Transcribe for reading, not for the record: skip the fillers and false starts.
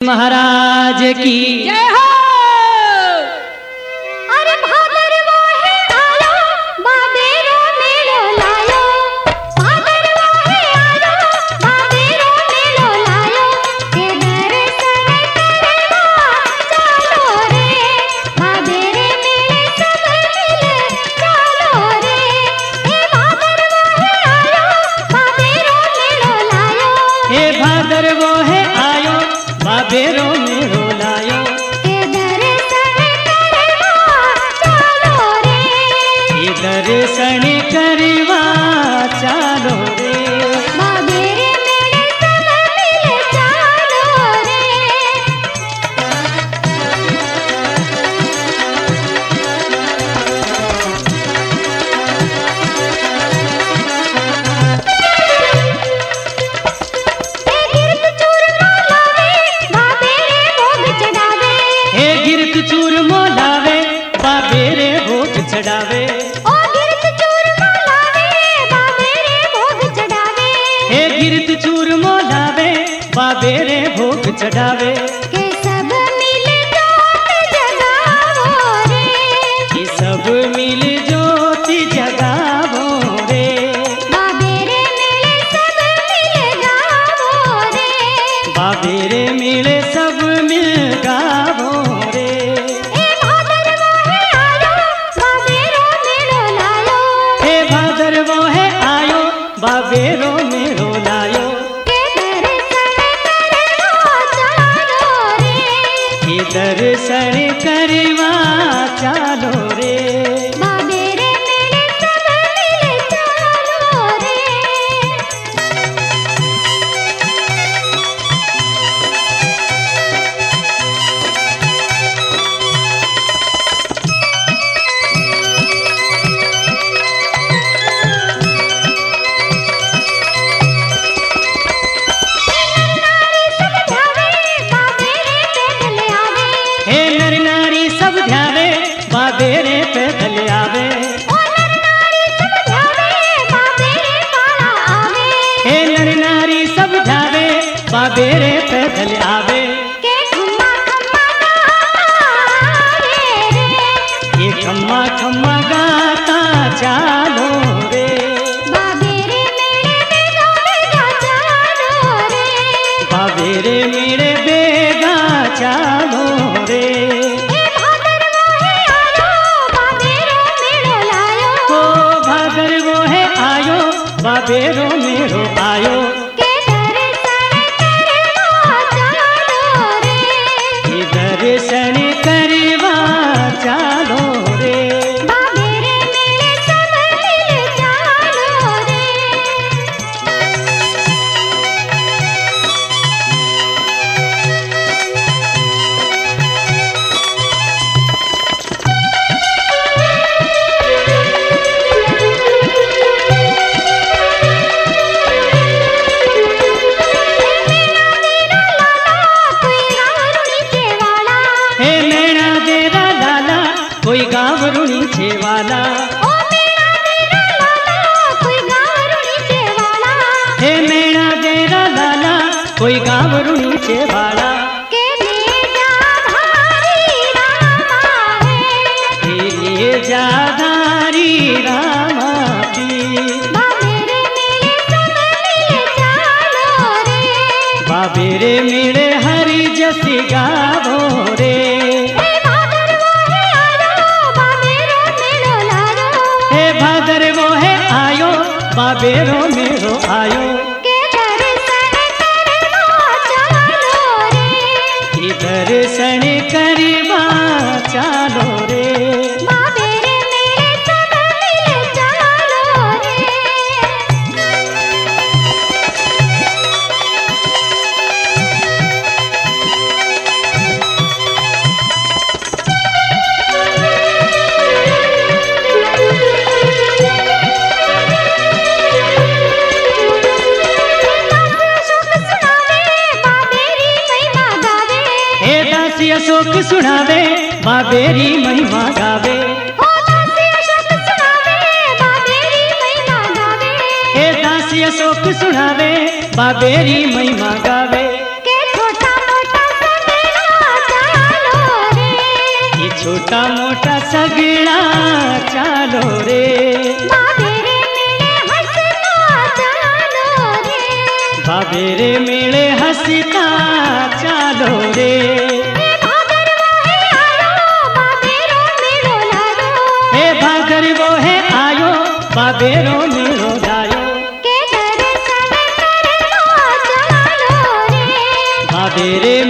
महाराज की जय हो। अरे भादरवा है आयो, बाबेरो मेलो लायो। भादरवा है आयो, बाबेरो मेलो लायो। के दर्शन करवा चलो रे, बाबेरे मेले सब मिल चलो रे। हे भादरवा है आयो, बाबेरो मेलो लायो। हे भादरवो है आयो, बाबेरो मेरो लायो। के दर्शन करवा चलो रे, हे दर्शन करवा चालो रे। बाबेरे मेले सब मिल चलो रे। हे गिरत चूरमा लावे, बाबेरे भोग चढ़ावे। ओ गिरत चूरमा लावे, बाबेरे भोग चढ़ावे। हे गिरत चूरमा लावे, बाबेरे भोग चढ़ावे। के सब मिल जोत जगावो रे, ये सब मिल ज्योति जगावो रे। बाबेरे मेले सब मिल गावो रे। बाबेरे मिले सब मिल गावो रे। हे भादरवा है आयो, बाबेरो मेलो लायो। हे भादरवो है आयो, बाबेरो मेरो लायो। के दर्शन करवा चलो रे, हे दर्शन करवा चालो रे। बाबेरे मेले सब मिल चलो रे। हे नर नारी सब ध्यावे, बाबेरे पैदल आवे। हे नर नारी सब ध्यावे, बाबेरे पैदल आवे। ये खम्मा खम्मा गाता चालो रे। बाबेरे मेरे बेगा चालो रे। ओ भादरवो है आयो, बाबेरो मेरो आयो। ये दर्शन करवा चालो रे। हे नैना तेरा लाला, कोई गावरू नीचे वाला। हे नैना तेरा लाला, कोई गावरू नीचे वाला। हे लिए जाधारी रामा पी। बाबेरे मेरे हरि जस गावो रे। हे भादरवो है आयो, बाबेरो मेरो आयो। ये दर्शन करवा चालो रे। हे दासी अशोक सुनावे, बाबेरी महिमा गावे। हे दासी अशोक सुनावे, बाबेरी महिमा गावे। के छोटा मोटा सब छोटा मोटा सगड़ा चालो रे, बाबेरे मेले हंसता चालो रे, बाबेरे मेले हंसता चालो रे। भागरवो है आयो बाबेरो मेलो लायो, के दर्शन करता चालो रे, बाबेरे